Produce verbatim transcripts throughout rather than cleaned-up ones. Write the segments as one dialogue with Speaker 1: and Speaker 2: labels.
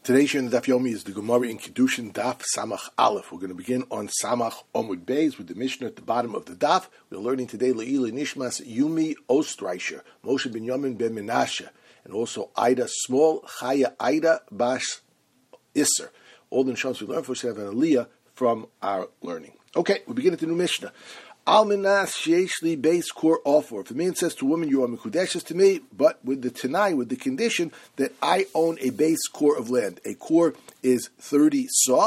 Speaker 1: Today's Shir in the Daf Yomi is the Gemara in Kiddushin Daf Samach Aleph. We're going to begin on Samach Omud Beis with the Mishnah at the bottom of the Daf. We're learning today Le'ila Nishmas Yumi Ostreicher, Moshe ben Yamin ben Menashe, and also Ida Small Chaya Ida Bas Isser. All the Nishmas we learn for should have an aliyah from our learning. Okay, we begin at the new Mishnah. Al minas sheish base core offer. If a man says to a woman, "You are mikudeshes to me," but with the tanai, with the condition that I own a base core of land. A core is thirty saw.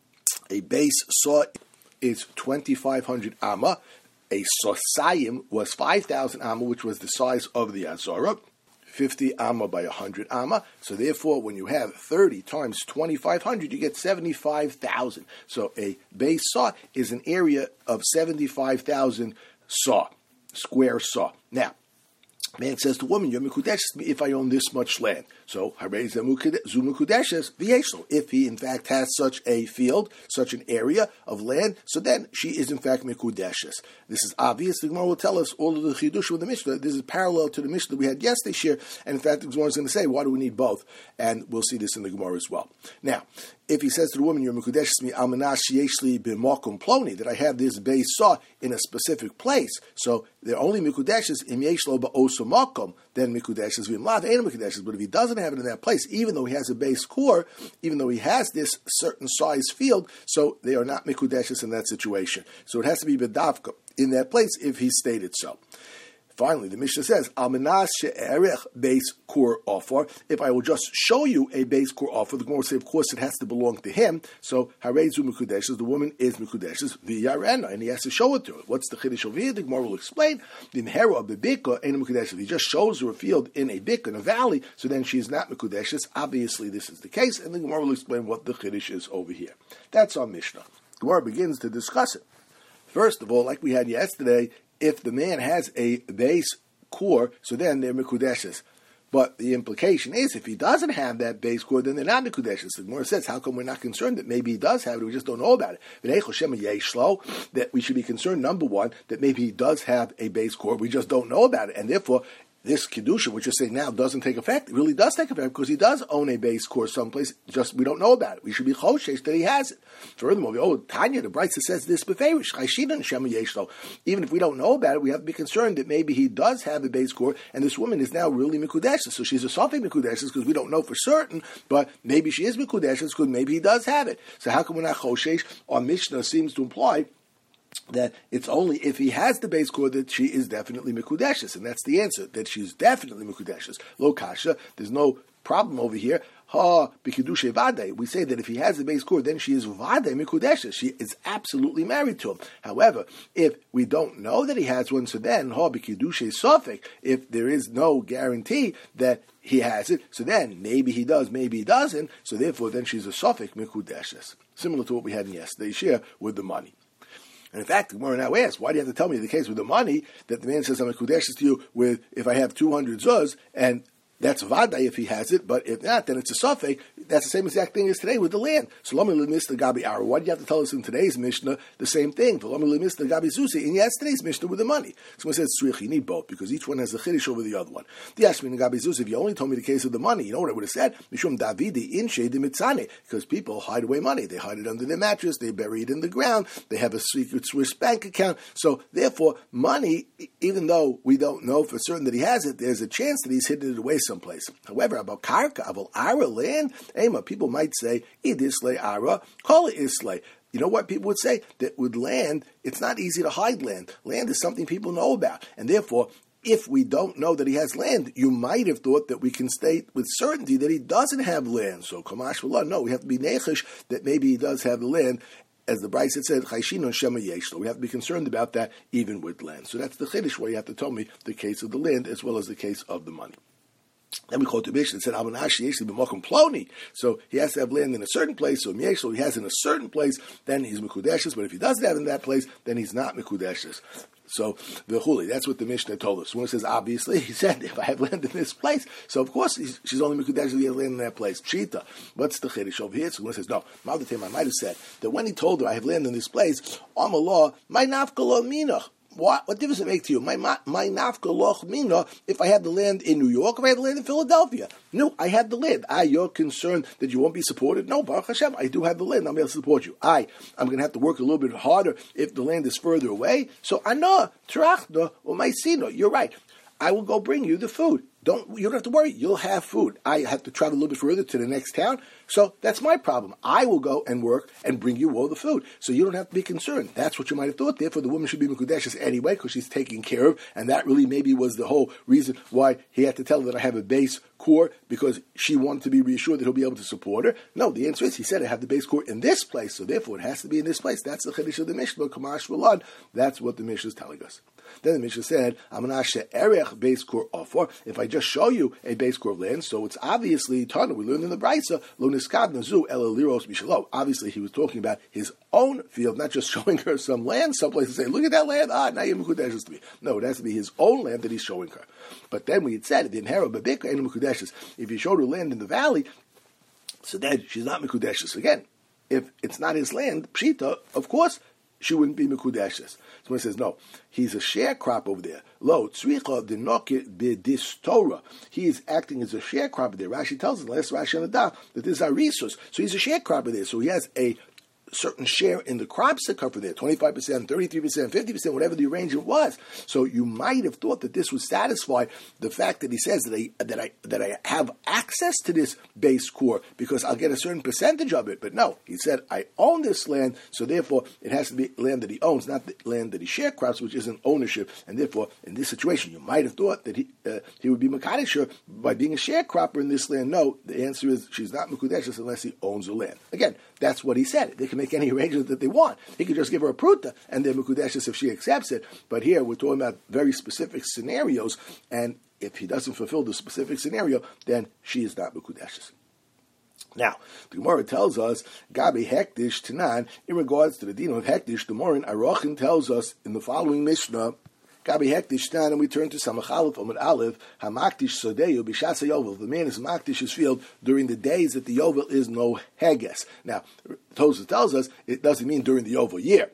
Speaker 1: A base saw is twenty-five hundred amma. A sosayim was five thousand amma, which was the size of the azara. fifty amma by one hundred amma. So therefore, when you have thirty times twenty-five hundred, you get seventy-five thousand. So a base saw is an area of seventy-five thousand saw, square saw. Now, man says to woman, "You're mikudeshes if I own this much land." So, harei zu mikudeshes v'yeshlo. If he in fact has such a field, such an area of land, so then she is in fact mikudeshes. This is obvious. The Gemara will tell us all of the chidush with the Mishnah. This is parallel to the Mishnah we had yesterday year, and in fact, the Gemara is going to say, why do we need both? And we'll see this in the Gemara as well. Now, if he says to the woman, "You're mikudeshes me almanash yeshli b'makom ploni," that I have this base saw in a specific place, so they're only mikudeshes im yeshlo ba'osu makom, then mikudeshes v'imlav ain't mikudeshes. But if he doesn't have it in that place, even though he has a base core, even though he has this certain size field, so they are not mikudeshes in that situation. So it has to be bedavka in that place if he stated so. Finally, the Mishnah says, "Almanas she'erech base core offer." If I will just show you a base core offer, the Gemara will say, of course, it has to belong to him. So harei zu mikudeshes, the woman is mikudeshes v'yarena, and he has to show it to her. What's the chiddush over here? The Gemara will explain. The inhera of the bikka ain't mikudeshes. If he just shows her a field in a bikka, in a valley, so then she is not mikudeshes. Obviously, this is the case, and the Gemara will explain what the chiddush is over here. That's our Mishnah. The Gemara begins to discuss it. First of all, like we had yesterday, if the man has a base core, so then they're mikudeshes. But the implication is, if he doesn't have that base core, then they're not mikudeshes. The Gemara says, how come we're not concerned that maybe he does have it, we just don't know about it? That we should be concerned, number one, that maybe he does have a base core, we just don't know about it, and therefore, this kedusha, which you're saying now, doesn't take effect. It really does take effect because he does own a base core someplace. Just we don't know about it. We should be choshesh that he has it. Furthermore, oh Tanya, the Brisa says this beferish. Even if we don't know about it, we have to be concerned that maybe he does have a base core, and this woman is now really mikudeshes. So she's a sofek mikudeshes because we don't know for certain, but maybe she is mikudeshes because maybe he does have it. So how come we're not choshesh? Our Mishnah seems to imply that it's only if he has the base core that she is definitely mikudeshes, and that's the answer, that she's definitely mikudeshes. Lo kasha, there's no problem over here. Ha b'kedushe vade. We say that if he has the base core, then she is vade mikudeshes. She is absolutely married to him. However, if we don't know that he has one, so then ha b'kedushe sofek. If there is no guarantee that he has it, so then maybe he does, maybe he doesn't. So therefore, then she's a sofek mikudeshes. Similar to what we had in yesterday's share with the money. And in fact, the Gemara now asks, why do you have to tell me the case with the money that the man says, I'm a kudeshes to you with, if I have two hundred zuz, and that's vaday if he has it, but if not, then it's a safek. That's the same exact thing as today with the land. So lami lemis gabi ara. Why do you have to tell us in today's Mishnah the same thing? Lami lemis gabi zusi in yesterday's Mishnah with the money. Someone says tzrich, you need both because each one has a chiddush over the other one. The ashmin gabi zusi. If you only told me the case of the money, you know what I would have said? Mishum davidi in shade mitzane, because people hide away money. They hide it under their mattress. They bury it in the ground. They have a secret Swiss bank account. So therefore, money, even though we don't know for certain that he has it, there's a chance that he's hidden it away someplace. However, about karka, about ara land, ema, people might say, idisle ara, call it isle. You know what people would say? That with land, it's not easy to hide land. Land is something people know about. And therefore, if we don't know that he has land, you might have thought that we can state with certainty that he doesn't have land. So, kamash v'la, no, we have to be nechish that maybe he does have the land. As the Brisa said, Chayshin on Shema Yeshlo. We have to be concerned about that even with land. So that's the chiddush where you have to tell me the case of the land as well as the case of the money. Then we quote the Mishnah and said, "Almanashi yeshli b'makom ploni." So he has to have land in a certain place. So yeshlo, he has in a certain place, then he's mikudeshes. But if he doesn't have in that place, then he's not mikudeshes. So the chuli, that's what the Mishnah told us. One says, obviously, he said, if I have land in this place, so of course he's, she's only mikudeshes if he has land in that place. Pshita. What's the chiddush over here? So one says, no. Maldatim, I might have said that when he told her, I have land in this place, Amalah, my nafkalo minach. what, what difference does it make to you? My my nafka loch mina, if I had the land in New York, if I had the land in Philadelphia. No, I had the land. I, you're concerned that you won't be supported? No, Baruch Hashem, I do have the land. I'm able to support you. I, I'm going to have to work a little bit harder if the land is further away. So, ana, trachna, or maisino, you're right. I will go bring you the food. Don't you don't have to worry. You'll have food. I have to travel a little bit further to the next town, so that's my problem. I will go and work and bring you all the food, so you don't have to be concerned. That's what you might have thought. Therefore, the woman should be mekudeshes anyway because she's taken care of, and that really maybe was the whole reason why he had to tell her that I have a base core because she wanted to be reassured that he'll be able to support her. No, the answer is he said I have the base core in this place, so therefore it has to be in this place. That's the chiddush of the Mishnah. Kamash v'lan. That's what the Mishnah is telling us. Then the Mishnah said, "Amanashe erech base core offer." If I just show you a base core of land, so it's obviously Tana. We learned in the Brisa, lo niskad nazu el liros mishalo. Obviously, he was talking about his own field, not just showing her some land someplace and say, "Look at that land." Ah, now you're mekudeshes to me. No, it has to be his own land that he's showing her. But then we had said, "The inherit babika and mekudeshes." If he showed her land in the valley, so then she's not mekudeshes again. If it's not his land, pshita, of course, she wouldn't be mekudeshes. So he says, no, he's a sharecrop over there. Lo, tzricha dinokit b'dis Torah. He is acting as a sharecropper there. Rashi tells us, last Rashi on the daf, that this is our resource. So he's a sharecropper there. So he has a certain share in the crops that cover there, twenty-five percent, thirty-three percent, fifty percent, whatever the arrangement was. So you might have thought that this would satisfy the fact that he says that I that I that I have access to this base core because I'll get a certain percentage of it. But no, he said I own this land, so therefore it has to be land that he owns, not the land that he sharecrops, which isn't ownership. And therefore, in this situation, you might have thought that he uh, he would be mekadesher by being a sharecropper in this land. No, the answer is she's not mekudeshes unless he owns the land. Again, that's what he said. They can make any arrangement that they want. He could just give her a pruta and they're mekudeshes if she accepts it. But here we're talking about very specific scenarios, and if he doesn't fulfill the specific scenario, then she is not mekudeshes. Now, the Gemara tells us, Gabi Hektish Tanan, in regards to the din of Hektish, the Morin Arochin tells us in the following Mishnah, Gabi Hektish Tanan, and we turn to Samach Aleph Amud Aleph, Hamaktish Sodeyu B'Shas HaYovel. The man is Maktish his field during the days that the Yovel is no Heges. Now, Tosafos tells us it doesn't mean during the Yovel year.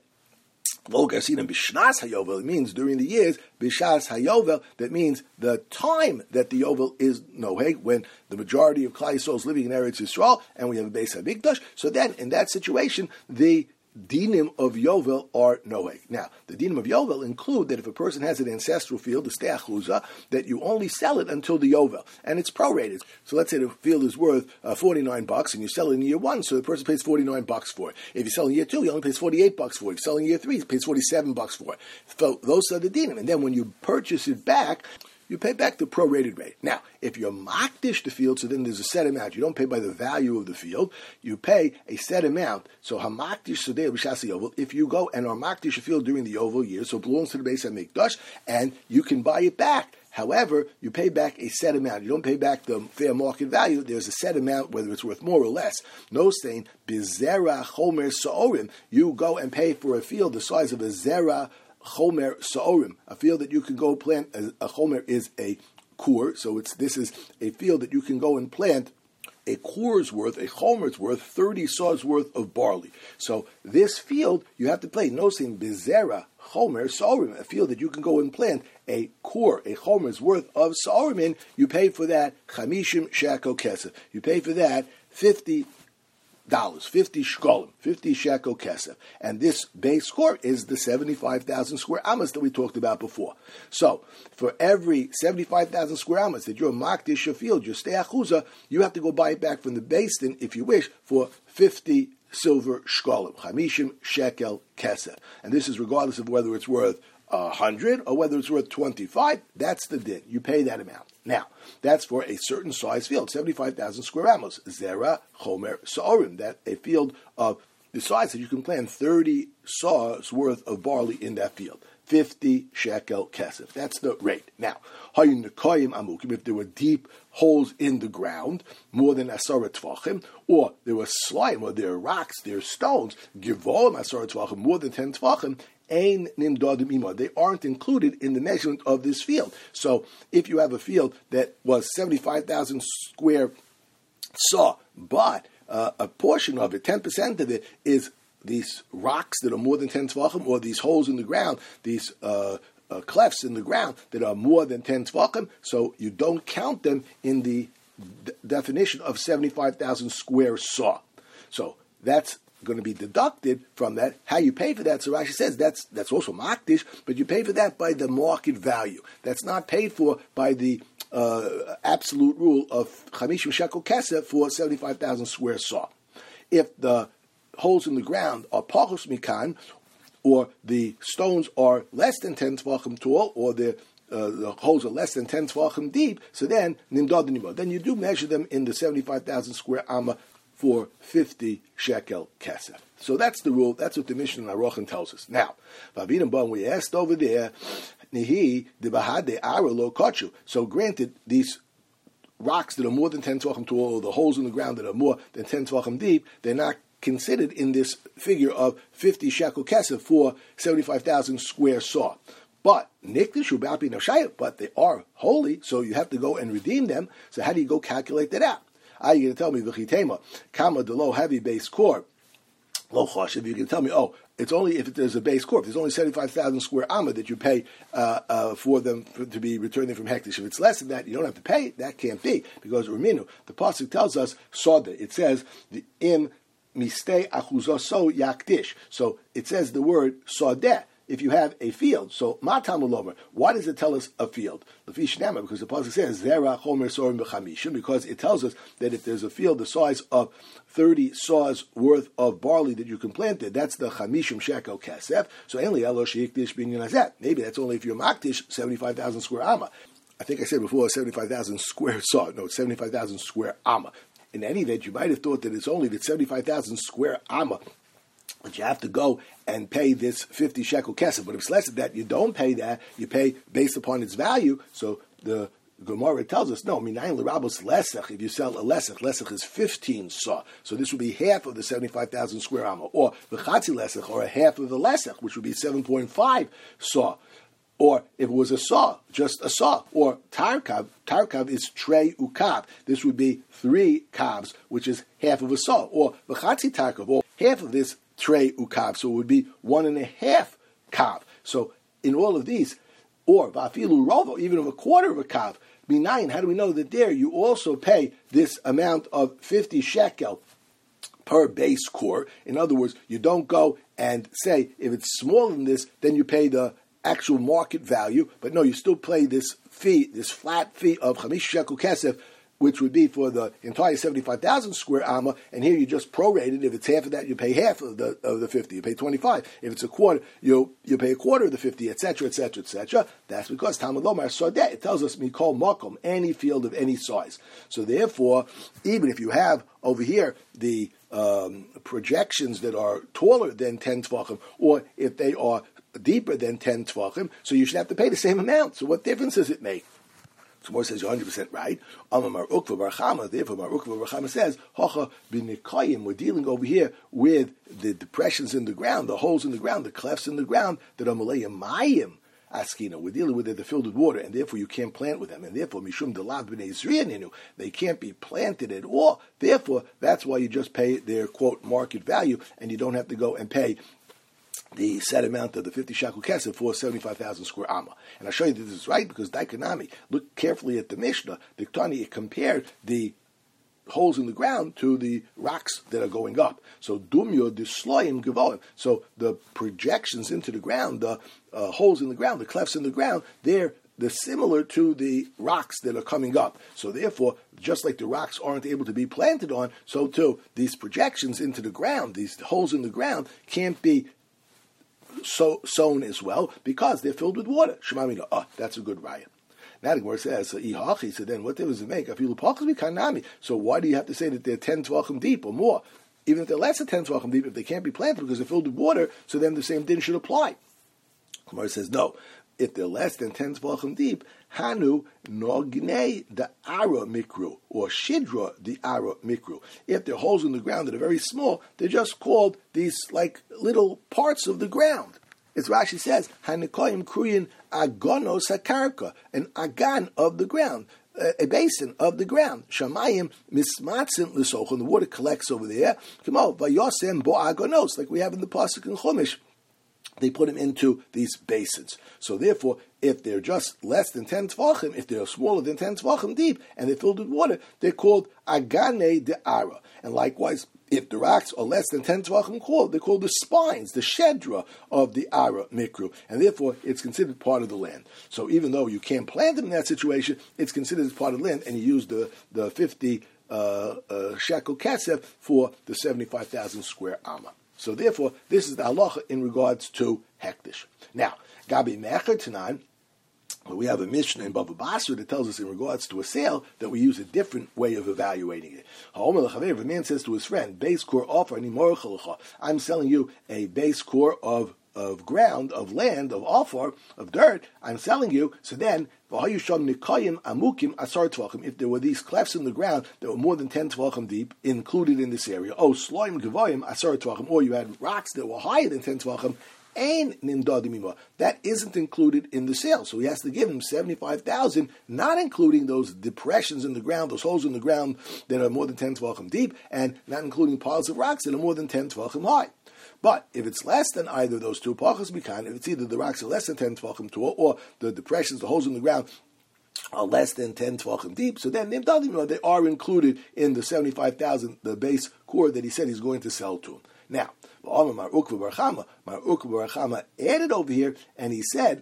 Speaker 1: It means during the years, Bishas Hayovel, that means the time that the Yovel is Noheg, when the majority of Klal Yisrael is living in Eretz Yisrael, and we have a Beis HaMikdash. So then, in that situation, the dinim of Yovel are Noheg. Now, the dinim of Yovel include that if a person has an ancestral field, the Steachuza, that you only sell it until the Yovel, and it's prorated. So let's say the field is worth uh, forty-nine bucks, and you sell it in year one, so the person pays forty-nine bucks for it. If you sell in year two, he only pays forty-eight bucks for it. If you sell in year three, he pays forty-seven bucks for it. So those are the dinim. And then when you purchase it back, you pay back the prorated rate. Now, if you're makdish the field, so then there's a set amount. You don't pay by the value of the field. You pay a set amount. So hamakdish sodei b'shas yovel. If you go and are makdish a field during the yovel year, so it belongs to the Beis HaMikdash, and you can buy it back. However, you pay back a set amount. You don't pay back the fair market value. There's a set amount, whether it's worth more or less. No saying, bizera chomer sa'orim. You go and pay for a field the size of a zera chomer sa'orim, a field that you can go plant. A, a chomer is a kur, so it's this is a field that you can go and plant a kur's worth, a chomer's worth, thirty saws worth of barley. So this field you have to pay. No saying bizera chomer sa'orim, a field that you can go and plant a kur, a chomer's worth of sa'orim in. You pay for that chamishim shekel kesef. You pay for that fifty dollars, fifty shkolim, fifty shekel kesef. And this base core is the seventy-five thousand square amas that we talked about before. So, for every seventy-five thousand square amas that you're makdish your field, your steachuza, you have to go buy it back from the basin, if you wish, for fifty silver shkolim, chamishim shekel kesef. And this is regardless of whether it's worth a hundred or whether it's worth twenty-five. That's the din. You pay that amount. Now, that's for a certain size field, seventy-five thousand square amos. Zera chomer sa'orim, that a field of the size that you can plant thirty saws worth of barley in that field. fifty shekel kesef. That's the rate. Now, hayin nekoyim amukim, if there were deep holes in the ground, more than asara tvachim, or there was slime, or there are rocks, there are stones, givolim asara tvachim, more than ten tvachim, Ein nimdadim ima. They aren't included in the measurement of this field. So if you have a field that was seventy-five thousand square saw, but uh, a portion of it, ten percent of it, is these rocks that are more than ten tvachim, or these holes in the ground, these uh, uh, clefts in the ground that are more than ten tvachim, so you don't count them in the d- definition of seventy-five thousand square saw. So that's going to be deducted from that. How you pay for that, so Rashi says that's that's also makdish, but you pay for that by the market value. That's not paid for by the uh, absolute rule of chamishim shekel kesef for seventy-five thousand square saw. If the holes in the ground are pachos mikan, or the stones are less than ten tvachim tall, or the uh, the holes are less than ten tvachim deep, so then nimdad nimdad. Then you do measure them in the seventy-five thousand square amma for fifty shekel kesef. So that's the rule. That's what the Mishnah Aruchan tells us. Now, we asked over there, Nihi de bahade ara lo kachu. So granted, these rocks that are more than ten tvachim tall, or the holes in the ground that are more than ten tvachim deep, they're not considered in this figure of fifty shekel kesef for seventy-five thousand square saw. But nikdishu b'alpi nafshayah, but they are holy, so you have to go and redeem them. So how do you go calculate that out? Are you going to tell me v'chitema kama de lo heavy base core lo choshev? You can tell me, oh, it's only if there's a base core. If there's only seventy-five thousand square amma that you pay uh, uh, for them for, to be returning from hektish. If it's less than that, you don't have to pay. That can't be, because Raminu, the pasuk tells us soda. It says the im mistei achuzoso yakdish. So it says the word sodeh. If you have a field, so matam ulomer, why does it tell us a field? Because the pasuk says zera chomer sorim b'chamishim, because it tells us that if there's a field the size of thirty saws worth of barley that you can plant there, that's the chamishim shekel kesef. So only elo sheikdish binyan hazet. Maybe that's only if you're makdish seventy-five thousand square amma. I think I said before seventy-five thousand square saw. No, it's seventy-five thousand square amma. In any event, you might have thought that it's only that seventy-five thousand square amma, but you have to go and pay this fifty shekel kesef. But if it's less than that, you don't pay that. You pay based upon its value. So the Gemara tells us, no, minayin l'rabos lesech. If you sell a lesech, lesech is fifteen saw. So this would be half of the seventy-five thousand square amma. Or v'chatzi lesech, or a half of the lesech, which would be seven point five saw. Or if it was a saw, just a saw. Or tarkav, tarkav is trei ukav. This would be three kavs, which is half of a saw. Or v'chatzi tarkav, or half of this trei ukav, so it would be one and a half kav. So in all of these, or vafilu rovo, even of a quarter of a kav, minayin, how do we know that there you also pay this amount of fifty shekel per base core? In other words, you don't go and say if it's smaller than this, then you pay the actual market value, but no, you still pay this fee, this flat fee of chamish shekel kesef, which would be for the entire seventy-five thousand square amma, and here you just prorate it. If it's half of that, you pay half of the of the fifty. You pay twenty-five. If it's a quarter, you you pay a quarter of the fifty, et cetera, et cetera, et cetera. That's because Talmud Lomar Sodeh, it tells us mikol makom, any field of any size. So therefore, even if you have over here the um, projections that are taller than ten tvachim, or if they are deeper than ten tvachim, so you should have to pay the same amount. So what difference does it make? So Mor says you're one hundred percent right. Amar Ukva Bar Chama, therefore Mar Ukva Bar Chama says, Hocha b'nikayim, we're dealing over here with the depressions in the ground, the holes in the ground, the clefts in the ground, that are malayim mayim askina. We're dealing with it, they're filled with water, and therefore you can't plant with them. And therefore, Mishum Delav b'nei Zriyaninu, they can't be planted at all. Therefore, that's why you just pay their, quote, market value, and you don't have to go and pay the set amount of the fifty shekel kesef for seventy-five thousand square amma. And I'll show you that this is right, because Daikanami, look carefully at the Mishnah, the Ktani, it compared the holes in the ground to the rocks that are going up. So dumyo disloyim gevoim. So the projections into the ground, the uh, holes in the ground, the clefts in the ground, they're they're similar to the rocks that are coming up. So therefore, just like the rocks aren't able to be planted on, so too these projections into the ground, these holes in the ground, can't be So, sown as well, because they're filled with water. Shemamina, oh, that's a good raya. Now the Gemara says, Ihachi, so then what difference does it make? So why do you have to say that they're ten tvachim deep or more? Even if they're less than ten tvachim deep, if they can't be planted because they're filled with water, so then the same din should apply. The Gemara says, no. If they're less than ten tvachim deep, Hanu nogne the ara mikru, or shidra the ara mikru. If they're holes in the ground that are very small, they're just called these like little parts of the ground. As Rashi says, Hanikoyim kruyin agonos hakarka, an agan of the ground. a basin of the ground. Shamayim mismatzin l'soch, and the water collects over there. Kamo vayosem bo agonos, like we have in the pasuk in Chumash. They put them into these basins. So therefore, if they're just less than ten tvachim, if they're smaller than ten tvachim deep, and they're filled with water, they're called agane de ara. And likewise, if the rocks are less than ten tvachim tall, they're called the spines, the shedra of the ara mikru, and therefore it's considered part of the land. So even though you can't plant them in that situation, it's considered as part of the land, and you use the the fifty uh, uh, shekel kesef for the seventy-five thousand square amma. So therefore, this is the halacha in regards to hektish. Now, Gabi Mecher Tanan, we have a Mishnah in Bava Basra that tells us in regards to a sale that we use a different way of evaluating it. If a man says to his friend, base core offer, I'm selling you a base core of of ground, of land, of offer, of dirt, I'm selling you, so then, if there were these clefts in the ground that were more than ten tvachim deep, included in this area, oh, sloim gavoim asar tvachim, or you had rocks that were higher than ten tvachim, that isn't included in the sale. So he has to give him seventy-five thousand, not including those depressions in the ground, those holes in the ground that are more than ten tvachim deep, and not including piles of rocks that are more than ten tvachim high. But if it's less than either of those two, pachas mikan, if it's either the rocks are less than ten tvachim tall, or the depressions, the holes in the ground, are less than ten tvachim deep, so then they are included in the seventy-five thousand, the base core that he said he's going to sell to him. Now, Mar Ukva Barachama added over here, and he said,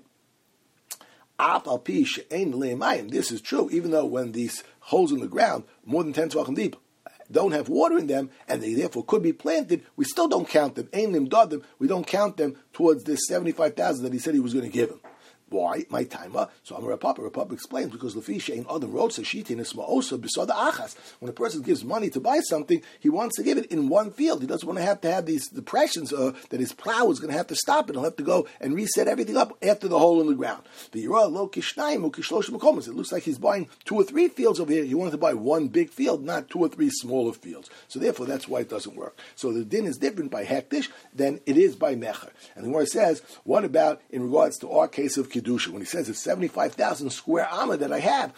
Speaker 1: this is true, even though when these holes in the ground, more than ten tvachim deep, don't have water in them, and they therefore could be planted, we still don't count them. Ein lim dadim, we don't count them towards this seventy-five thousand that he said he was going to give him. Why? My timer. So I'm a Rapapa. Rapapa explains because Lefisha in other roads sheetin is also besada achas. When a person gives money to buy something, he wants to give it in one field. He doesn't want to have to have these depressions uh, that his plow is going to have to stop, and he'll have to go and reset everything up after the hole in the ground. The lo kishnayim u kishlosh mekomos. It looks like he's buying two or three fields over here. He wanted to buy one big field, not two or three smaller fields. So therefore, that's why it doesn't work. So the din is different by hektish than it is by mecher. And the Gemara says, what about in regards to our case of Kedusha, when he says it's seventy-five thousand square amma that I have?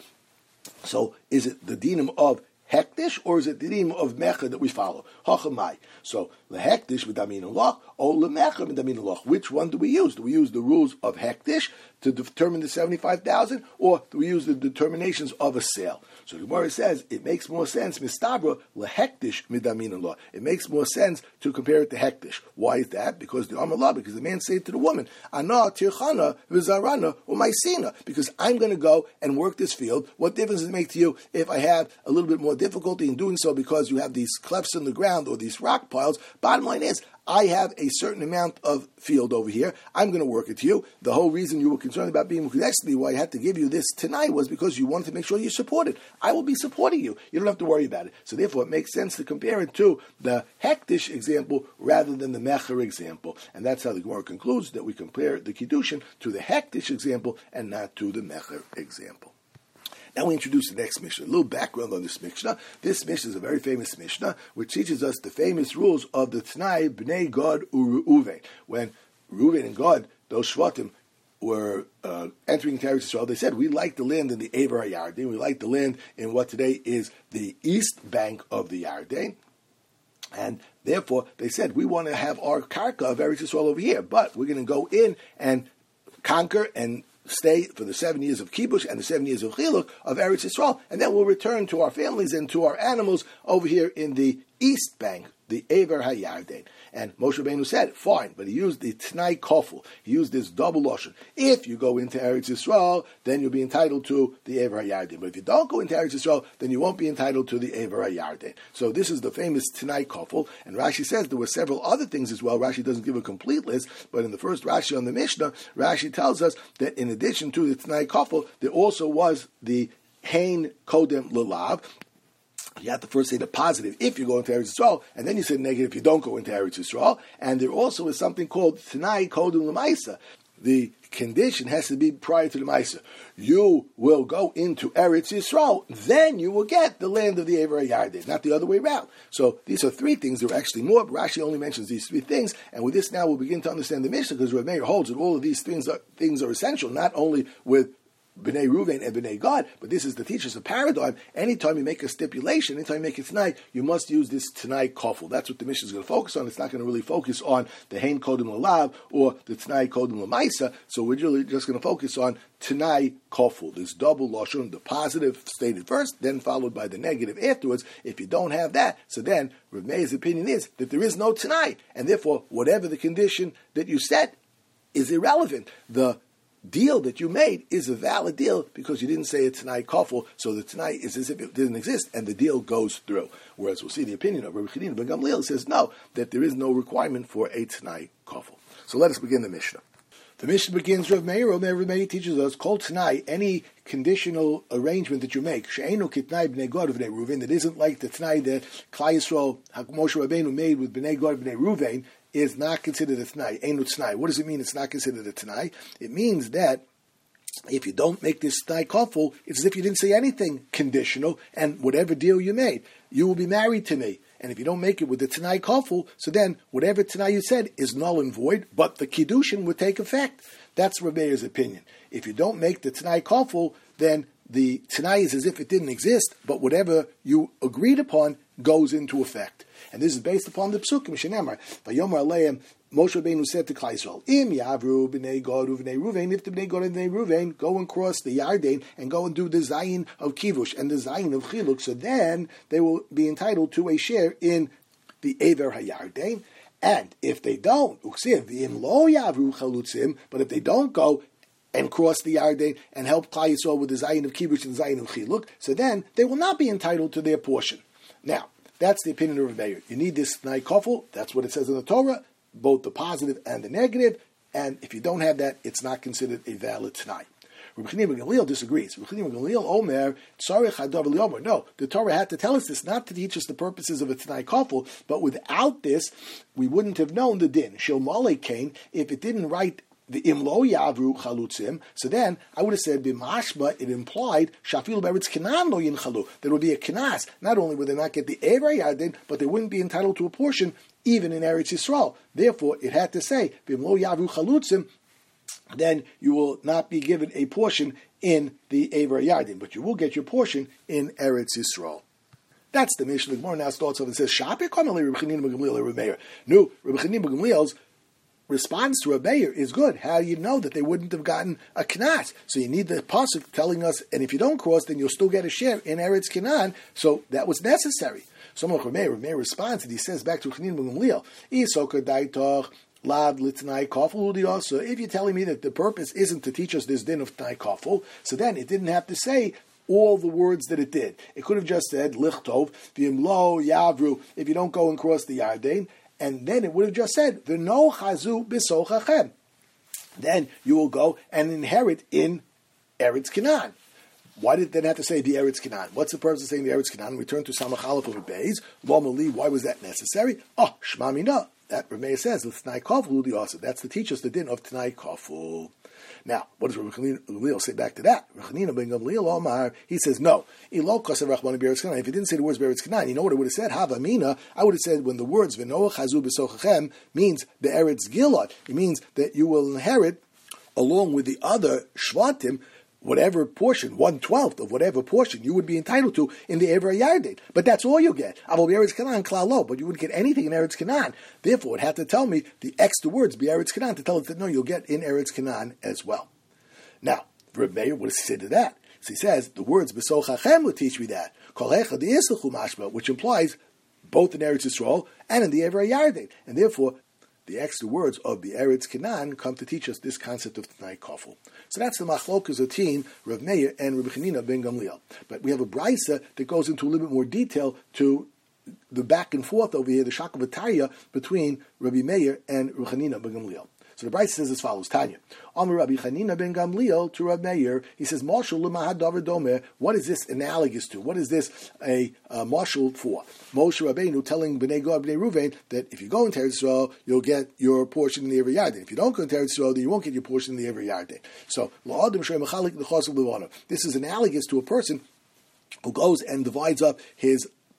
Speaker 1: So is it the dinim of hektish, or is it the dinim of mecher that we follow? Hachamai. So lehektish v'damin aloch, or lemecher v'damin aloch. Which one do we use? Do we use the rules of hektish to determine the seventy-five thousand, or do we use the determinations of a sale? So the Gemara says it makes more sense, mistabra lehektish midamin aloch. It makes more sense to compare it to hektish. Why is that? Because the Amalah, because the man said to the woman, Ana tirchana v'zarana u'maisina, because I'm going to go and work this field. What difference does it make to you if I have a little bit more difficulty in doing so because you have these clefts in the ground or these rock piles? Bottom line is, I have a certain amount of field over here. I'm going to work it to you. The whole reason you were concerned about being Mukadesh to me, why I had to give you this tonight, was because you wanted to make sure you supported. I will be supporting you. You don't have to worry about it. So therefore, it makes sense to compare it to the hektish example rather than the mecher example. And that's how the Gemara concludes that we compare the Kiddushin to the hektish example and not to the mecher example. Now we introduce the next Mishnah. A little background on this Mishnah. This Mishnah is a very famous Mishnah, which teaches us the famous rules of the T'nai B'nei Gad U'Reuven. When Reuven and Gad, those Shvatim, were uh, entering into Eretz Yisrael, they said, we like the land in the Ever HaYarden. We like the land in what today is the east bank of the Yarden. And therefore, they said, we want to have our karka of Eretz Yisrael over here, but we're going to go in and conquer and stay for the seven years of kibush and the seven years of chiluk of Eretz Yisrael, and then we'll return to our families and to our animals over here in the east bank, the Ever HaYarden. And Moshe Rabbeinu said, fine, but he used the T'nai Kofel. He used this double lashon. If you go into Eretz Yisrael, then you'll be entitled to the Ever HaYarden. But if you don't go into Eretz Yisrael, then you won't be entitled to the Ever HaYarden. So this is the famous T'nai Kofel. And Rashi says there were several other things as well. Rashi doesn't give a complete list, but in the first Rashi on the Mishnah, Rashi tells us that in addition to the T'nai Kofel, there also was the Hein Kodem Lulav. You have to first say the positive if you go into Eretz Yisrael, and then you say the negative if you don't go into Eretz Yisrael. And there also is something called T'nai Kodem L'maisa. The condition has to be prior to the Maisa. You will go into Eretz Yisrael, then you will get the land of the Ever HaYarden, not the other way around. So these are three things. There are actually more, but Rashi only mentions these three things. And with this now we'll begin to understand the Mishnah, because Rav Meir holds that all of these things are, things are essential, not only with B'nai Ruvain and B'nai Gad, but this is the teacher's a paradigm. Anytime you make a stipulation, anytime you make it tonight, you must use this Tanai Kofel. That's what the Mishnah is going to focus on. It's not going to really focus on the Hein Kodim Lalav or the Tanai Kodim Lamaisa, so we're really just going to focus on Tanai Kofel, this double Lashon, the positive stated first, then followed by the negative afterwards. If you don't have that, so then Rav Meir's opinion is that there is no Tanai, and therefore whatever the condition that you set is irrelevant. The deal that you made is a valid deal because you didn't say a Tanai Kofel, so the Tanai is as if it didn't exist, and the deal goes through. Whereas we'll see the opinion of Rabbi Chanina ben Gamliel says no, that there is no requirement for a Tanai Kofel. So let us begin the Mishnah. The Mishnah begins, Rav Meir, Rav Meir teaches us, Kol Tanai, any conditional arrangement that you make, She'enu Kitnai B'nei Gad B'nei Ruvain, that isn't like the Tanai that Klal Yisrael, Moshe Rabbeinu made with B'nei Gad B'nei Ruvain, is not considered a Tanai. Einu Tanai. What does it mean it's not considered a Tanai? It means that if you don't make this Tanai Kofel, it's as if you didn't say anything conditional, and whatever deal you made, you will be married to me. And if you don't make it with the Tanai Kofel, so then whatever Tanai you said is null and void, but the Kiddushin would take effect. That's Rav Meir's opinion. If you don't make the Tanai Kofel, then the Tanai is as if it didn't exist, but whatever you agreed upon goes into effect. And this is based upon the Psukim, Shenemar, Vayomer Aleim, Moshe Rabbeinu said to Klal Yisrael, Im Yavru b'nei Gad u'b'nei Ruvain, if the b'nei Gad and b'nei Ruvain go and cross the Yarden and go and do the Zayin of Kivush and the Zayin of Chiluk, so then they will be entitled to a share in the Ever HaYarden. And if they don't, Uksiv, Im Lo Yavru Chalutzim, but if they don't go and cross the Yarden and help Klal Yisrael with the Zayin of Kivush and the Zayin of Chiluk, so then they will not be entitled to their portion. Now, that's the opinion of Rav Meir. You need this Tanai Kofel, that's what it says in the Torah, both the positive and the negative, and if you don't have that, it's not considered a valid Tanai. Rabbi Chanina ben Gamliel disagrees. Rabbi Chanina ben Gamliel Omer, Tzarich Hadav L'Omer. No, the Torah had to tell us this, not to teach us the purposes of a Tanai Kofel, but without this, we wouldn't have known the din. Shel Malei Kain, if it didn't write the imlo yavru chalutzim, so then I would have said b'mashba, it implied shafil beretz Canaan lo yinchalu. There would be a kinas. Not only would they not get the Ever Yarden, but they wouldn't be entitled to a portion even in Eretz Yisrael. Therefore, it had to say b'imlo yavru chalutzim. Then you will not be given a portion in the Ever Yarden, but you will get your portion in Eretz Yisrael. That's the Mishnah. The Gemara now starts off and says Shapir Kamali Rabbi Chanina ben Gamliel Rabbi Meir. No, Rabbi Chanina ben Gamliel's response to Rabbi Meir is good. How do you know that they wouldn't have gotten a knas? So you need the pasuk telling us, and if you don't cross, then you'll still get a share in Eretz Canaan. So that was necessary. So Rabbi Meir, Rabbi Meir responds, and he says back to Chanina ben Gamliel, Isoka daitoch lad litnai kafel also. If you're telling me that the purpose isn't to teach us this din of Tanai Kafel, so then it didn't have to say all the words that it did. It could have just said lichtov v'imlo yavru. If you don't go and cross the Yarden. And then it would have just said, "V'no chazu b'sochachem." Then you will go and inherit in Eretz Canaan. Why did it then have to say the Eretz Canaan? What's the purpose of saying the Eretz Canaan? We turn to Samach Aleph over Beis. Lomali, why was that necessary? Oh, Shma Mina. That Rameir says, "L'Tanai Kafel Ludi also." That's to teach us the din of Tanai Kafel. Now, what does Rabbi Gamliel say back to that? Rabbi Chanina ben Gamliel Omar, he says, no. If it didn't say the words Beretz Canaan, you know what it would have said? Hava Mina. I would have said when the words V'noach Chazu B'sochachem means the Eretz Gilad. It means that you will inherit along with the other Shvatim whatever portion, one twelfth of whatever portion you would be entitled to in the Ever Yarden. But that's all you get. Avol Eretz Canaan Klalo, but you wouldn't get anything in Eretz Canaan. Therefore, it had to tell me the extra words, be Eretz Canaan, to tell us that no, you'll get in Eretz Canaan as well. Now, Reb Meir, what does he say to that? So he says, the words B'sochachem would teach me that. Kol Echad Yislechu Mashma, which implies both in Eretz Yisrael and in the Ever Yarden. And therefore, the extra words of the Eretz Canaan come to teach us this concept of Tanai Kafel. So that's the Machlokas of Team, Rav Meir and Rabbi Chanina ben Gamliel. But we have a brisa that goes into a little bit more detail to the back and forth over here, the Shakavataya between Rabbi Meir and Rabbi Chanina ben Gamliel. So the brisa says as follows: Tanya, Amar Rabbi Chanina ben Gamliel to Rabbi Meir. He says, "Marshal l'mahad davar domer." What is this analogous to? What is this a uh, marshal for? Moshe Rabbeinu telling Bnei Gad, Bnei Ruvain that if you go into Eretz Yisrael, you'll get your portion in the Ever Yarden. If you don't go into Eretz Yisrael, then you won't get your portion in the Ever Yarden. So la'adam shrei mechalik l'chasel l'vanav. This is analogous to a person who goes and divides up his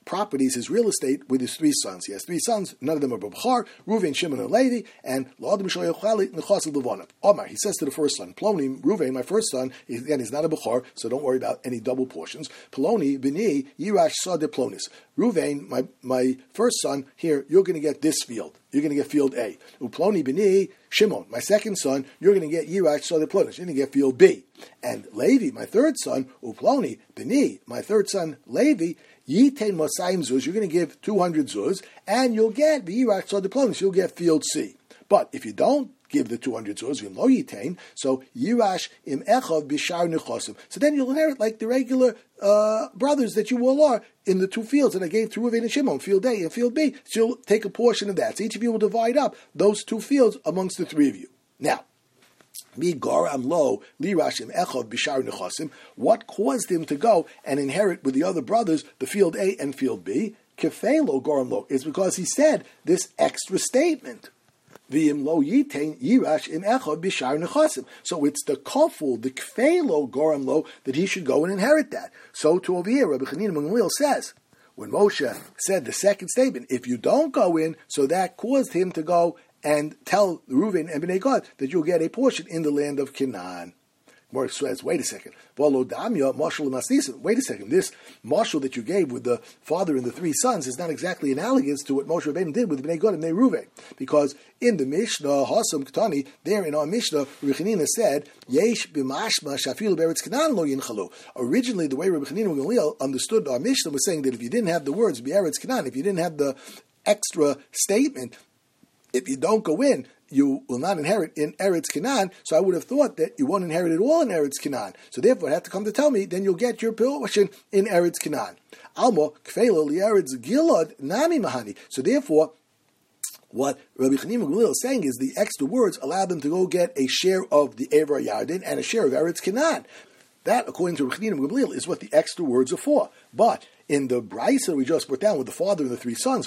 Speaker 1: properties, his real estate, with his three sons. He has three sons, none of them are B'char, Reuven, Shimon, and Levi, and L'adam Shlo Yochali Nechas Levanim. Omar, he says to the first son, Ploni, Reuven, my first son, again, he's not a B'char, so don't worry about any double portions. Ploni, B'ni, Yirash Sadeh Plonis. Reuven, my, my first son, here, you're going to get this field. You're going to get field A. Uploni B'ni, Shimon, my second son, you're going to get Yirash Sadeh Plonis. You're going to get field B. And Levi, my third son, Uploni B'ni, my third son, Levi, Yitain Mosayim Zuz, you're going to give two hundred Zuz, and you'll get Yirash Sadeh Plonis, you'll get field C. But if you don't give the two hundred zuz, v'im lo yitain, so Yirash im echad b'shar nechosim. So then you'll inherit like the regular uh, brothers that you all are in the two fields that I gave to Reuven and Shimon, field A and field B. So you'll take a portion of that. So each of you will divide up those two fields amongst the three of you. Now, Mi garam lo lirash im echad b'shar nechosim. What caused him to go and inherit with the other brothers the field A and field B? Kefei lo garam lo is because he said this extra statement. So it's the kaful, the kfelo goram lo, that he should go and inherit that. So to over here, Rabbi Chanina ben Gamliel says, when Moshe said the second statement, if you don't go in, so that caused him to go and tell Reuven and Bnei Gad that you'll get a portion in the land of Canaan. Gemara says, wait a second. Wait a second. This marshal that you gave with the father and the three sons is not exactly analogous to what Moshe Rabbeinu did with Bnei Gad and Bnei Reuven. Because in the Mishnah, Hasam Ketani, there in our Mishnah, Rabbi Chanina said, Yesh b'mashma shafilu beretz Canaan lo yinchalu. Originally, the way Rabbi Chanina ben Gamliel understood our Mishnah was saying that if you didn't have the words beretz Canaan, if you didn't have the extra statement, if you don't go in, you will not inherit in Eretz Canaan, so I would have thought that you won't inherit at all in Eretz Canaan. So therefore, I have to come to tell me, then you'll get your portion in Eretz Canaan. Almo, Kfeilo, Lieretz Gilad, Nami Mahani. So therefore, what Rabbi Chanina ben Gamliel is saying is the extra words allow them to go get a share of the Ever Yarden and a share of Eretz Canaan. That, according to Rabbi Chanina ben Gamliel, is what the extra words are for. But in the brisa we just brought down with the father and the three sons,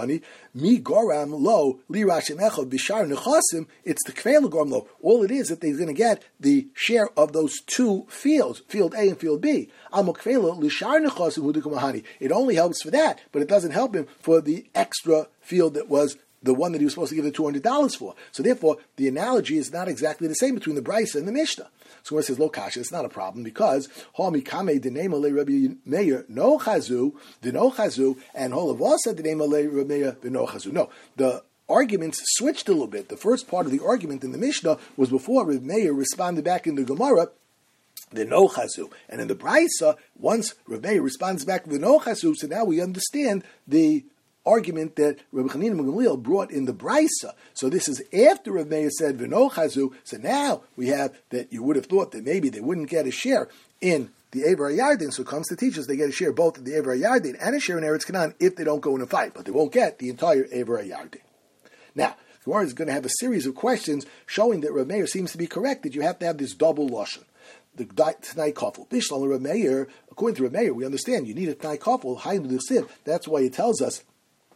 Speaker 1: mi goram lo lirashim echad b'shar nechasim, it's the kfeil goram lo. All it is that they're going to get the share of those two fields, field A and field B. Amo kfeil lishar nechasim hudikumahani. It only helps for that, but it doesn't help him for the extra field that was the one that he was supposed to give the two hundred dollars for. So therefore, the analogy is not exactly the same between the brisa and the Mishnah. So when it says lo kasha, it's not a problem because hami kame the name of Rabbi Meir no chazu the no chazu and holavah said the name of Rabbi Meir the no chazu. No, the arguments switched a little bit. The first part of the argument in the Mishnah was before Rabbi Meir responded back in the Gemara. The no chazu, and in the brisa, once Rabbi Meir responds back with the no chazu, so now we understand the argument that Rabbi Chanina ben Gamliel brought in the brisa. So this is after Rabbi Meir said v'no chazu. So now we have that you would have thought that maybe they wouldn't get a share in the Ever Yarden. So it comes to teach us they get a share both in the Ever Yarden and a share in Eretz Canaan if they don't go in a fight, but they won't get the entire Ever Yarden. Now, the Gemara is going to have a series of questions showing that Rabbi Meir seems to be correct that you have to have this double lashon. The Tnai Kafel. Bishlam Rabbi Meir, according to Rabbi Meir, we understand you need a Tnai Kafel, Hainu D'Siv. That's why it tells us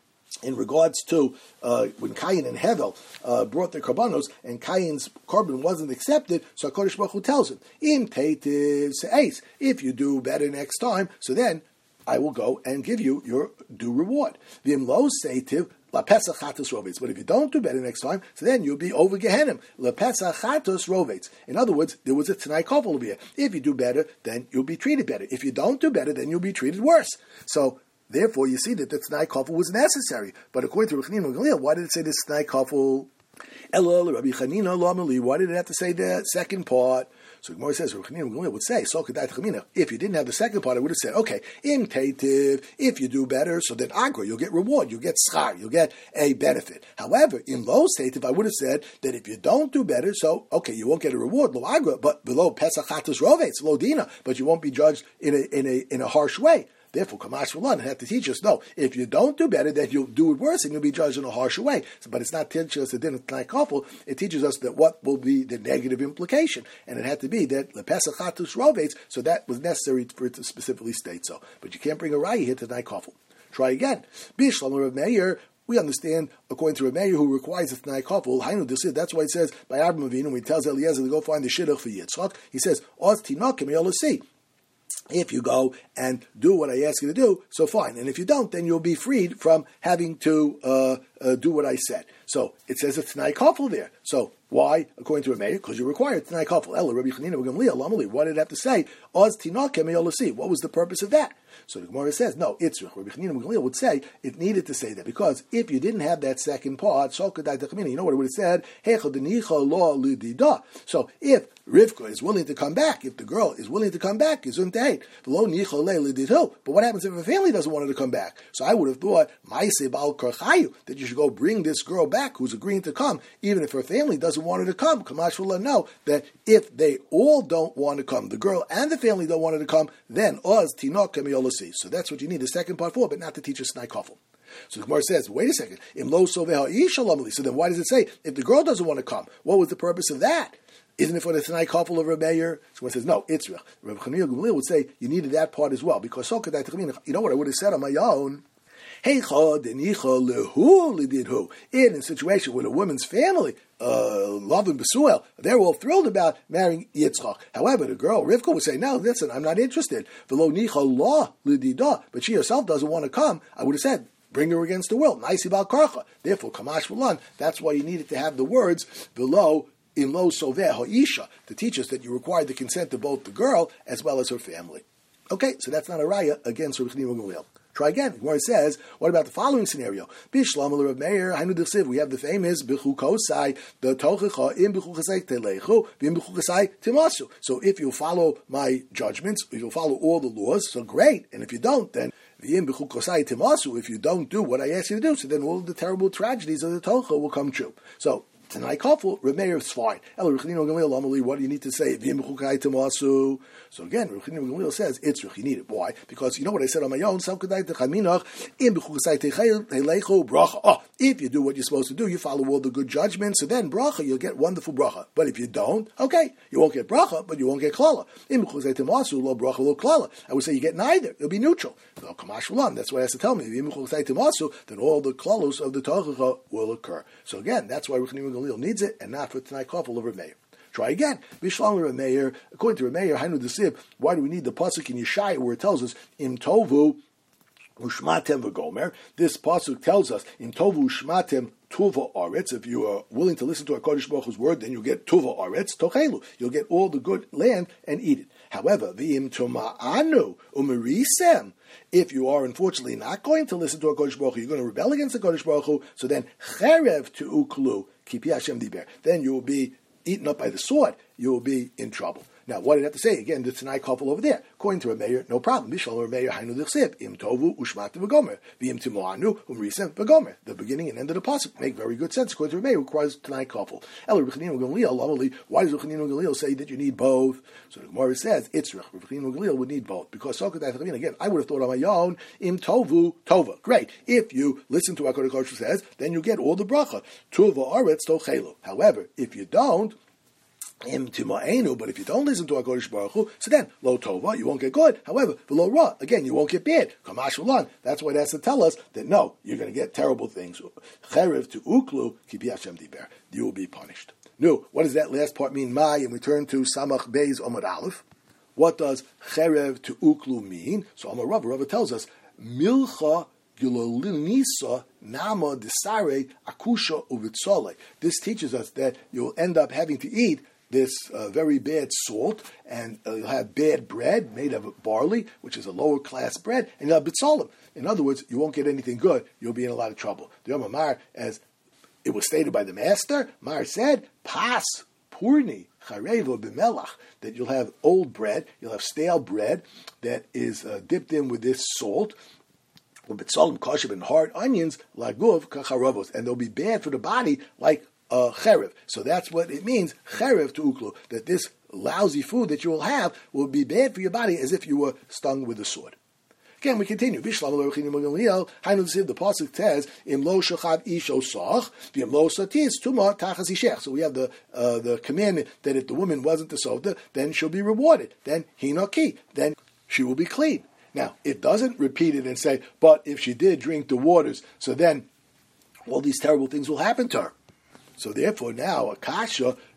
Speaker 1: in regards to uh, when Cain and Hevel uh, brought their karbanos and Cain's carbon wasn't accepted, so HaKadosh Baruch Hu tells him, Im teitiv se'eis, if you do better next time, so then I will go and give you your due reward. V'im lo seitiv LaPesach chatos rovetz. But if you don't do better next time, so then you'll be over Gehenim. LaPesach chatos rovetz. In other words, there was a Tanai Kafel over here. If you do better, then you'll be treated better. If you don't do better, then you'll be treated worse. So therefore, you see that the Tanai Kafel was necessary. But according to Rabbi Chanina ben Gamliel, why did it say this Tanai Kafel? Elul Rabbi Chanina lo amali. Why did it have to say the second part? So Gemara says Rabbi Chanina ben Gamliel would say, "So if you didn't have the second part, I would have said, okay, im teitiv, if you do better, so then agra, you'll get reward, you'll get schar, you'll get a benefit. However, in lo teitiv, I would have said that if you don't do better, so okay, you won't get a reward, lo agra, but below pesach chatos rovetz, lo dina, but you won't be judged in a in a in a harsh way." Therefore, Kamash Fulan had to teach us, no, if you don't do better, then you'll do it worse and you'll be judged in a harsher way. So, but it's not teaching us the din of Tanai Kafel, it teaches us that what will be the negative implication. And it had to be that Lepesach Chatus Rovetz, so that was necessary for it to specifically state so. But you can't bring a raya here to Tanai Kafel. Try again. Bishlam Rav Meir, we understand, according to Rav Meir, who requires the Tanai Kafel, Hainu D'Siv, that's why it says, by Abraham Avinu, when he tells Eliezer to go find the Shidduch for Yitzchak, he says, Oz Tinakim Yolasi. If you go and do what I ask you to do, so fine. And if you don't, then you'll be freed from having to uh, uh, do what I said. So it says a Tanai Kafel there. So why, according to Rameir? Because you're required Tanai Kafel. Ella, Rabbi Chanina, Gamliel, Lamali. What did it have to say? Oz Tinok Kemeyolasi. What was the purpose of that? So the Gemara says, no, Itzrich. Rabbi Chanina Gamliel would say it needed to say that because if you didn't have that second part, you know what it would have said? So if Rivka is willing to come back, if the girl is willing to come back, is untahit. But what happens if her family doesn't want her to come back? So I would have thought, that you should go bring this girl back who's agreeing to come, even if her family doesn't want her to come. Kamash will know that if they all don't want to come, the girl and the family don't want her to come, then Oz Tinok Kemiyolasi. So that's what you need the second part for, but not to teach us Snai Kafel. So the Gemara says, wait a second. So then why does it say, if the girl doesn't want to come, what was the purpose of that? Isn't it for the Tanai Kafel of Rameir? So one says, no, it's real. Rabbi Chanina Gamliel would say, you needed that part as well. Because you know what I would have said on my own? In a situation where the woman's family, uh, love and Besuel, they're all thrilled about marrying Yitzchak. However, the girl, Rivka, would say, no, listen, I'm not interested. But she herself doesn't want to come. I would have said, bring her against the will. Naisi bal karcha. Therefore, Kamash V'lan, that's why you needed to have the words below in lo soveh ha'isha to teach us that you required the consent of both the girl as well as her family. Okay, so that's not a raya against Rabbi Chanina Gamliel. Try again. Where it says, what about the following scenario? Bishlam al Rav Meir, Hainu D'Chsiv. We have the famous B'chu Kosai, the Tochecha im B'chu Chesai Telechu, v'im B'chu Chesai Timasu. So if you follow my judgments, if you follow all the laws, so great. And if you don't, then v'im B'chu Kosai Timasu. If you don't do what I ask you to do, so then all the terrible tragedies of the Tochecha will come true. So Tanai Kafel, Rav Meir is fine. Ela Rabbi Chanina Gamliel, Amali, what do you need to say? V'im B'chu Chesai Timasu. So again, Rabbi Chanina Gamliel says, it's you need it. Why? Because you know what I said on my own, oh, if you do what you're supposed to do, you follow all the good judgments, so then bracha, you'll get wonderful bracha. But if you don't, okay, you won't get bracha, but you won't get klala. I would say you get neither. It'll be neutral. That's why it has to tell me, then all the klalos of the Tochecha will occur. So again, that's why Rabbi Chanina Gamliel needs it, and not for Tanai Kafel over Meir. Try again. Bishlam Rameir, according to Rameir, Hainu D'Chsiv, why do we need the pasuk in Yeshaya where it tells us Im Tovu Ushmatem v'Gomer? This pasuk tells us Im Tovu Ushmatem Tuva Aretz. If you are willing to listen to a Kodesh Baruch Hu's word, then you get Tuva Aretz Tochelu. You'll get all the good land and eat it. However, V'im Tuma'anu Umerisem. If you are unfortunately not going to listen to a Kodesh Baruch Hu, you're going to rebel against the Kodesh Baruch Hu. So then Cherev to Uklu Kipi Hashem Diber. Then you will be eaten up by the sword, you will be in trouble. Now, what did it have to say? Again, the Tanai Kafel over there. According to Rameir, no problem. Mishal Rameir Hainu D'Chsiv. Im Tovu Ushmatem v'Gomer. V'im Timoanu Umrisem v'Gomer. The beginning and end of the pasuk make very good sense. According to Rameir, requires Tanai Kafel. Ela Rabbi Chanina Gamliel. Why does Rabbi Chanina Gamliel say that you need both? So the Gemara says it's Rabbi Chanina Gamliel would need both because again, I would have thought on my own. Im Tovu Tova. Great. If you listen to what Kodesh Baruch Hu says, then you get all the bracha. Tuva Aretz Tochelu. However, if you don't, but if you don't listen to HaKadosh Baruch Hu, so then, lo tova, you won't get good. However, lo ra, again, you won't get bad. Kamash ulan. That's why it has to tell us that no, you're going to get terrible things. Cherev to uklu, kipi Hashem diber. You will be punished. No, what does that last part mean? Mai, and we turn to Samach Beis Omar Aleph. What does cherev to uklu mean? So Amar Rava, Rava tells us, milcha Gilolinisa nama desare akusha uvitzole. This teaches us that you'll end up having to eat this uh, very bad salt, and uh, you'll have bad bread made of barley, which is a lower class bread, and you'll have bitzolim. In other words, you won't get anything good. You'll be in a lot of trouble. The Yom Mar, as it was stated by the master, Mar said, pas purni charevo b'melach, that you'll have old bread, you'll have stale bread that is uh, dipped in with this salt, with bitzolim, kosher, and hard onions, laguv kacharovos, and they'll be bad for the body like Uh, cherev. So that's what it means, cherev to uklu, that this lousy food that you will have will be bad for your body as if you were stung with a sword. Again, we continue. The pasuk says, "Im lo shachad isho sach, v'im lo satis tuma tachas ishech." So we have the uh, the commandment that if the woman wasn't the sota, then she'll be rewarded. Then hinoki, then she will be clean. Now, it doesn't repeat it and say, but if she did drink the waters, so then all these terrible things will happen to her. So therefore now, Akasha,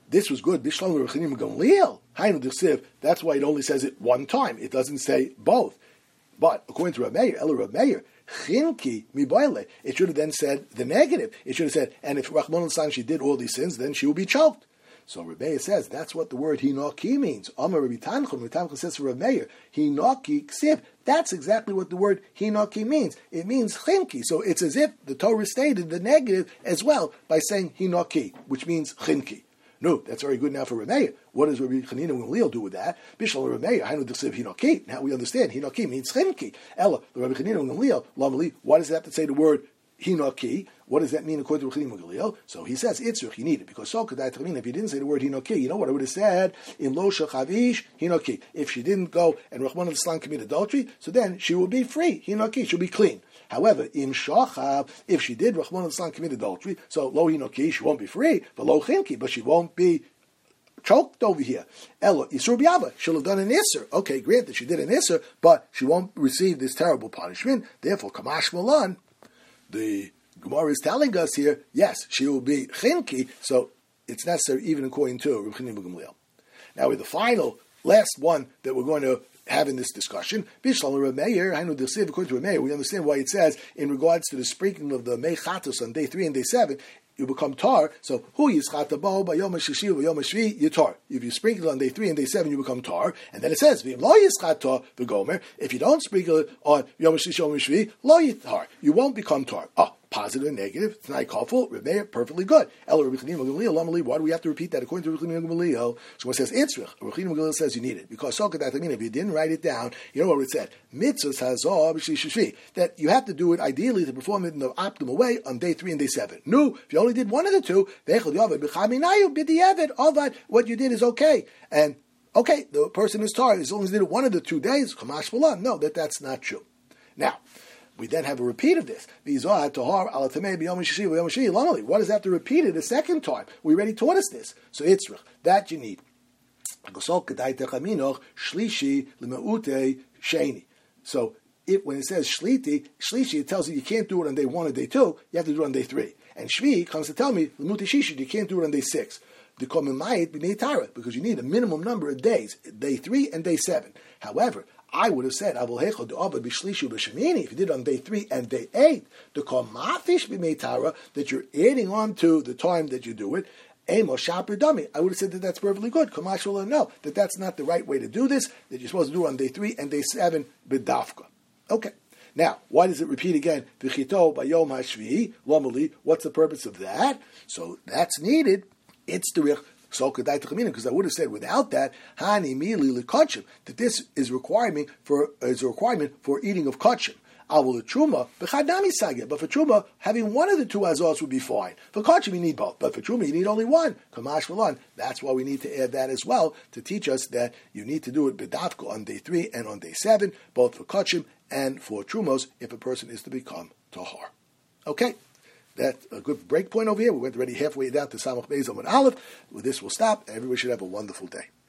Speaker 1: this was good. Bishlam Rabbi Chanina Gamliel. Hainu D'chsiv. That's why it only says it one time. It doesn't say both. But according to Rav Meir, Ela Rav Meir, Chinki miboile. It should have then said the negative. It should have said, and if Rachmana litzlan she did all these sins, then she will be choked. So Rav Meir says that's what the word hinaki means. Amar Rabbi Tanchum, Rabbi Tanchum says to Rav Meir, hinaki ksiv. That's exactly what the word hinaki means. It means chinki. So it's as if the Torah stated the negative as well by saying hinaki, which means chinki. No, that's very good now for Rav Meir. What does Rabbi Chanina and Gamliel do with that? Bishal Rav Meir, Hainu D'chsiv hinaki. Now we understand hinaki means chinki. Ella, the Rabbi Chanina and Gamliel, Lamali. Why does it have to say the word hinaki? What does that mean according to Rabbi Chanina and Gamliel? So he says itzrich. You need it because so could that mean if he didn't say the word hinaki, you know what I would have said? In lo shachavish hinaki. If she didn't go and Rachmana litzlan commit adultery, so then she will be free. Hinaki, she'll be clean. However, in shachav, if she did Rachmana litzlan commit adultery, so lo hinaki, she won't be free, but lo chinki, but she won't be choked over here. Ella, Yisur B'Yava, she'll have done an Isser. Okay, granted, she did an Isser, but she won't receive this terrible punishment. Therefore, Kamash Malan, the Gemara is telling us here, yes, she will be Chinki, so it's necessary even according to Rabbi Chanina Gamliel. Now, with the final, last one that we're going to have in this discussion, Bishlam Rav Meir, Hainu D'chsiv, according to Rav Meir, we understand why it says, in regards to the sprinkling of the Mei Chatos on day three and day seven, you become tar. So who yischat bo by yom shishi by yom shvi you tar. If you sprinkle on day three and day seven, you become tar. And then it says v'im lo yischat tar v'gomer. If you don't sprinkle it on yom shishi yom shvi lo yitar, you won't become tar. Oh, positive and negative. It's not helpful. Rebbe, perfectly good. El Rabbi Chanina Gamliel Lamali. Why do we have to repeat that? According to Rabbi Chanina Gamliel, someone says itzrich. Rabbi Chanina Gamliel says you need it because so could that mean if you didn't write it down, you know what it said. Mitzvahs hazah b'shishvi, that you have to do it ideally to perform it in the optimal way on day three and day seven. No, if you only did one of the two, what you did is okay. And okay, the person is tar as long as they did it one of the two days. No, that that's not true. Now, we then have a repeat of this. What does that have to repeat it a second time? We already taught us this. So it's that you need. So it, when it says shliti, shlishi, it tells you you can't do it on day one or day two, you have to do it on day three. And shvi comes to tell me, lemuti shishi, you can't do it on day six. The komimayit b'nei tara, because you need a minimum number of days, day three and day seven. However, I would have said, if you did it on day three and day eight, the komafish b'nei tara, that you're adding on to the time that you do it, I would have said that that's perfectly good. Kamash will know that that's not the right way to do this, that you're supposed to do it on day three and day seven, b'dafka. Okay. Now, why does it repeat again? V'chito b'yom hashvi, lomali. What's the purpose of that? So that's needed. It's the so because I would have said without that, hani mili lekachim, that this is requirement for is a requirement for eating of kachim. Avul truma b'chadami sagya, but for truma having one of the two azos would be fine. For kachim you need both, but for truma you need only one. Kamash v'lan. That's why we need to add that as well to teach us that you need to do it b'dafka on day three and on day seven, both for kachim and for trumos if a person is to become tahar. Okay. That's a good break point over here. We went already halfway down to Samach Beis Amud Aleph. With this, we'll stop. Everybody should have a wonderful day.